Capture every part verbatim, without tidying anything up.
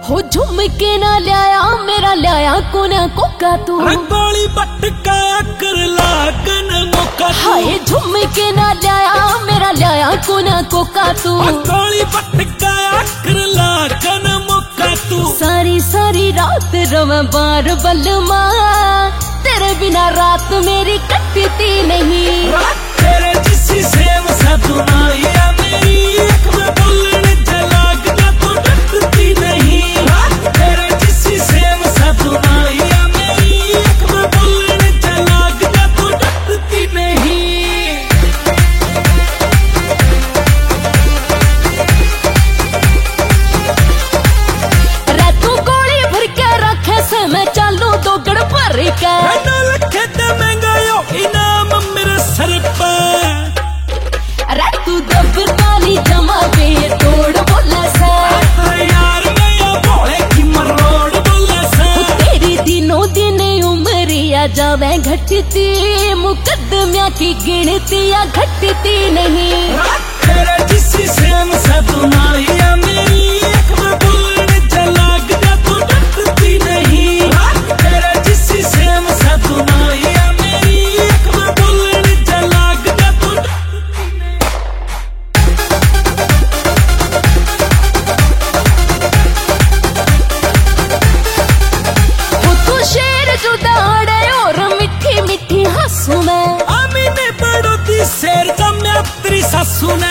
हो झुमके ना लिया मेरा लिया कोना कोका तू रंगोली बटका कर लागन मौका तू हाय झुमके ना लिया मेरा लिया कोना कोका तू रंगोली बटका कर लागन मौका तू सारी सारी रात रवा बार बलमा तेरे बिना रात मेरी कटती नहीं रात तेरे जिसी सेव सा दुनिया मेरी एक में बोलने जलाग ना तो डरती नहीं रात तेरे जिसी सेव सा दुनिया मेरी एक में बोलने जलाग ना तो डरती नहीं रातू गोली भर के रखे से मैं चालू तो गड़ भर के तू दबताली जमा पे तोड़ बोला सा यार मैं भोले की मरोड़ बोला सा तेरी दिनों दिन उम्रिया जावे घटती मुकदमिया की गिनती या घटती नहीं तेरे जिसी सेम सा दुनिया मेरी एक में बोलने जलाग जा तू डरती नहीं तेरे जिसी सेम सा दुनिया मेरी एक में बोलने जलाग जा तू शेर का मैं तेरी सासू ने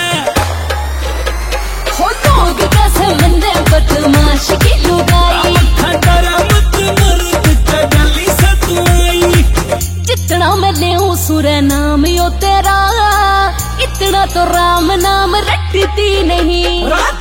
हो लोग कैसे मंदे बदमाश की लुगाई खतरा मत मर्द का गली से तू आई जितना मैं ले सुर नाम यो तेरा इतना तो राम नाम रटती नहीं।